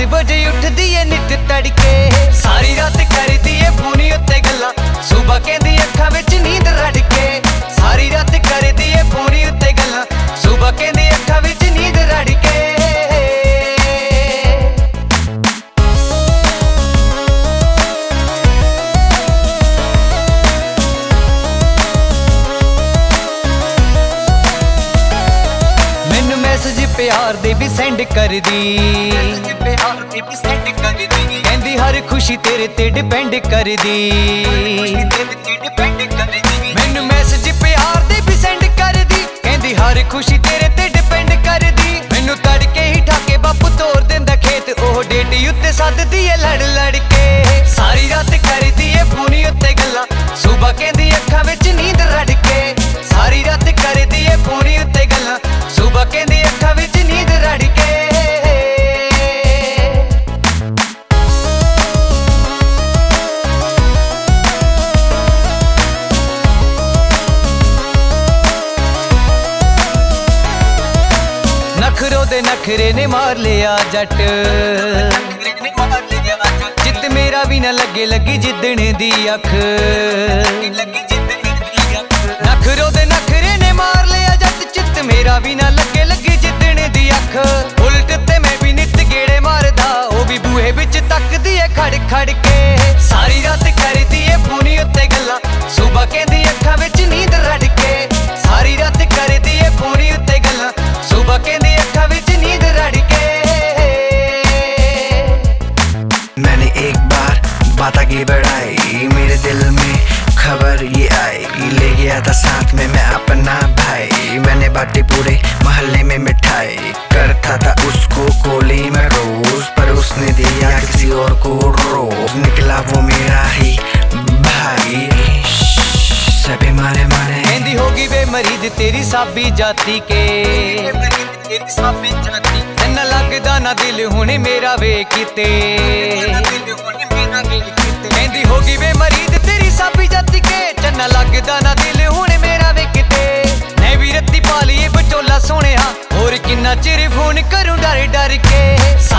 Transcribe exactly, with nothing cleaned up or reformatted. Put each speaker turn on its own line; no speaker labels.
बजे उठदी है नित तड़के, सारी रात करदी है फोन उत्ते गल्लां, सुबह कहंदी अखां विच नींद रड़के। सारी रात करदी है फोन उत्ते गल्लां, सुबह कहंदी अखां विच नींद रड़के। मैनू मैसेज प्यार दे भी सेंड कर दी, कहंदी हर खुशी तेरे ते डिपेंड कर दी। मैनू मैसेज प्यार दे भी सेंड कर दी, कहंदी हर खुशी तेरे ते डिपेंड कर दी। मैनू तड़के ही ठाके बापू तोड़ देंदा खेत, ओह डेटी उत्ते सददी है लड़ लड़ के। सारी रात करदी है फोन उत्ते गल्लां, सुबह कहंदी अखां विच नींद रड़के। सारी रात करदी है फोन उत्ते गल्लां, सुबह कहंदी अखां विच नींद रड़के। नखरों दे नखरे ने मार लिया जट, जित मेरा भी ना लगे लगी जिद्दण दी अख। नखरों दे नखरे ने मार लिया जट, चित मेरा भी ना लगे लगी जिद्दण दी अख। उल्ट ते मैं भी नित गेड़े मारदा, ओ भी बूहे विच तकदी है खड़ खड़ के। सारी रात करदी है फोन उत्ते गल्लां, सुबह कहंदी अखां विच नींद रड़के। सारी रात करदी है फोन उत्ते गल्लां, सुबह कहंदी अखां विच नींद रड़के।
मैंने एक बार बात आगे बढ़ाई, मेरे दिल में खबर ये आई, ले गया था साथ में मैं अपना भाई। मैंने बांटी पूरे मोहल्ले में मिठाई, करता था उसको कोली में रोज, पर उसने दिया किसी और को रोज। निकला वो मेरा ही भाई, सभी मारे मारे।
कहंदी होगी वे मरीज तेरी साबी जाती के, ना लगदा ना दिल हुणे मेरा वे किते। कहंदी होगी वे मरीज तेरी साबी जाती के, चन्ना लगदा ना दिल हुणे मेरा वे किते। मैं भी रत्ती पालिए बचोला सोहणिया, होर किन्ना चिर फोन करूं डर डर के।